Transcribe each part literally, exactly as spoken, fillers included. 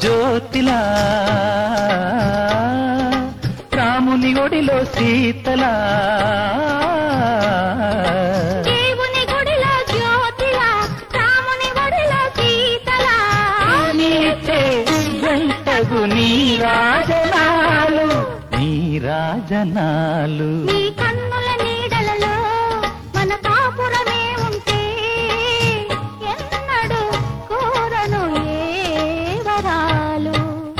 జ్యోతిలా రాముని ఒడిలో సీతలా దేవుని గుడిలో జ్యోతిలా రాముని ఒడిలో సీతలా నీచే గంటగు నీ రాజనాలు నీ రాజనాలు నీ కన్నుల నీడలలో మన కాపురమే ఉంటే ఎన్నడు కోరను ఏ వరాలు.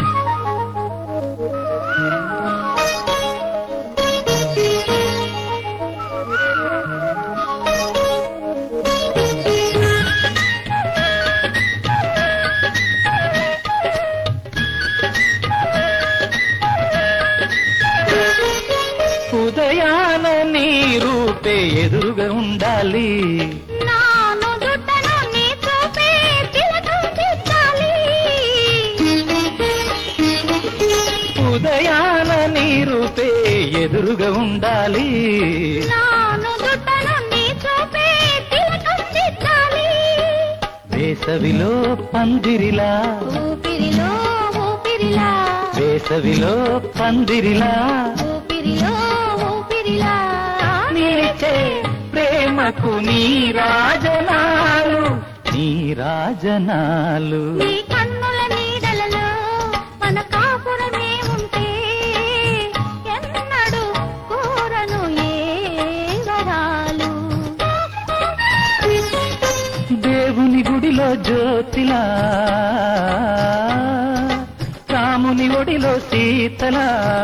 ఉదయాన నీ రూపే ఎదురుగా ఉండాలి నాను దుట్టను నీ చూపే తిలకం దిద్దాలి. ఉదయాన నీ రూపే ఎదురుగా ఉండాలి నాను దుట్టను నీ చూపే తిలకం దిద్దాలి. వేసవిలో పందిరిలా ఊపిరిలో ఊపిరిలా వేసవిలో పందిరిలా ఊపిరిలో ఊపిరిలా నిలిచే ప్రేమకు నీ రాజనాలు నీ రాజనాలు నీ కన్నుల నీడలలో మన కాపురమే ఉంటే ఎన్నడు కోరను ఏ వరాలు. దేవుని గుడిలో జ్యోతిలా రాముని ఒడిలో సీతలా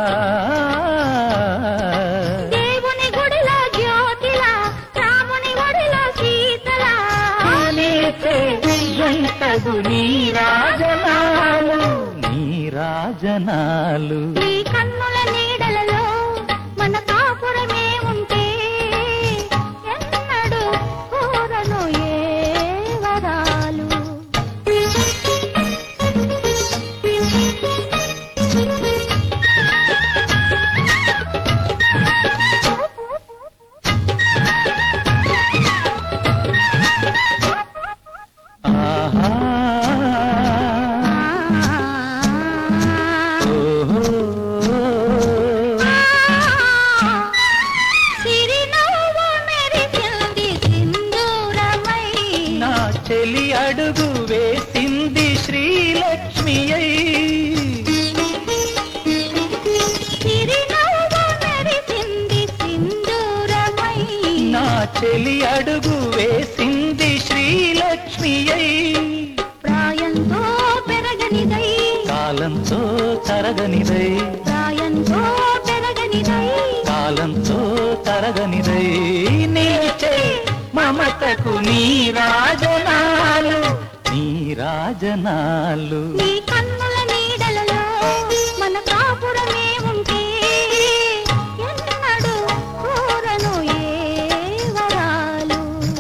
దేవుని గుడిలో జ్యోతిలా రాముని ఒడిలో సీతలా నీచే గంటగు నీ రాజనాలు నీ రాజనాలు నీ కన్నుల నీడలలో మన కాపురమే ఉంటే ఎన్నడు కోరను ఏ వరాలు. ఆహా ఓహో సిరినవ్వు మెరిసింది సింధూరమై నా చెలి అడుగు వేసింది శ్రీలక్ష్మి అయి సిరినవ్వు మెరిసింది సింధూరమై నా చెలి అడుగు వేసింది శ్రీలక్ష్మి అయి ప్రాయంతో పెరగనిదై కాలంతో తరగనిదై ప్రాయంతో పెరగనిదై కాలంతో తరగనిదై నీచే మమతకు నీ రాజనాలు నీ రాజనాలు నీ కన్నుల నీడలలో మన కాపురమే ఉంటే ఎన్నడు కోరను ఏ వరాలు.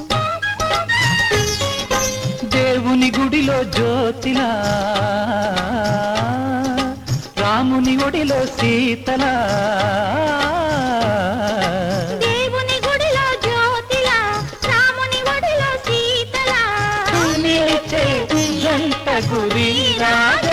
దేవుని గుడిలో జ్యోతిలా రాముని ఒడిలో సీతలా దేవుని గుడిలో జ్యోతిలా రాముని ఒడిలో సీతలా నిలిచే గంటకు నీ రాజ